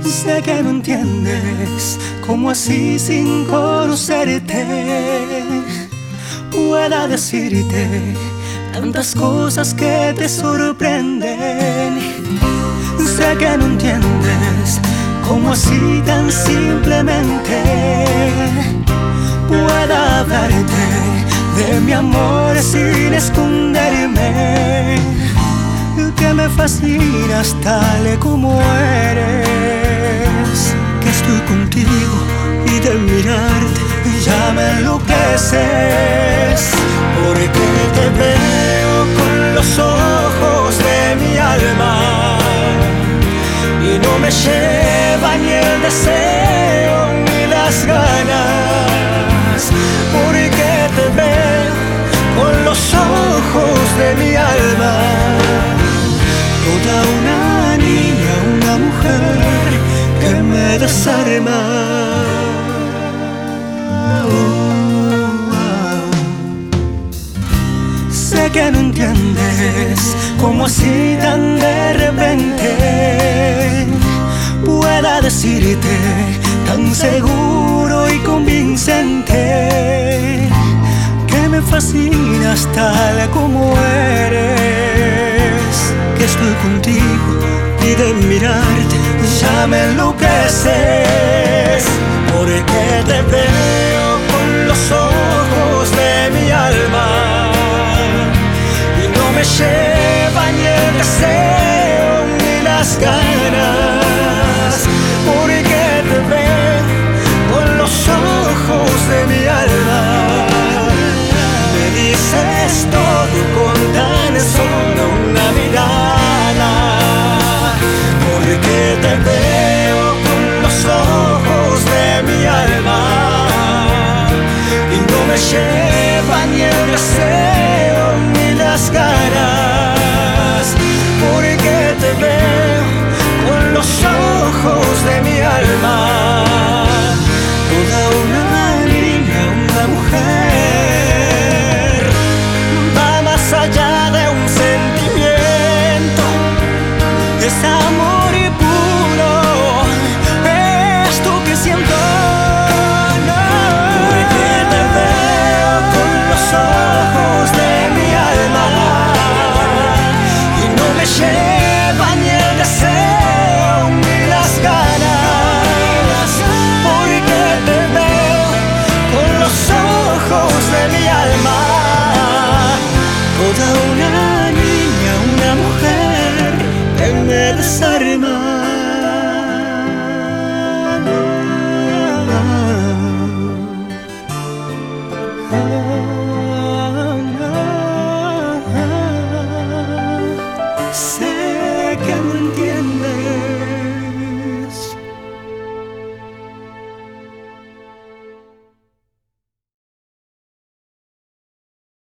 Sé que no entiendes cómo así sin conocerte pueda decirte tantas cosas que te sorprenden. Sé que no entiendes cómo así tan simplemente pueda hablarte de mi amor sin esconderme, que me fascinas tal como eres, que estoy contigo y de mirarte ya me enloqueces, porque te veo con los ojos de mi alma y no me lleva ni el deseo ni las ganas, porque te veo con los ojos de mi alma, toda una niña, una mujer que me desarma. Sé que no entiendes cómo así tan de repente pueda decirte tan seguro y convincente que me fascinas tal como eres, que estoy contigo y de mirarte ya me enloqueces, porque te veo con los ojos de mi alma y no me lleva ni el deseo ni las ganas,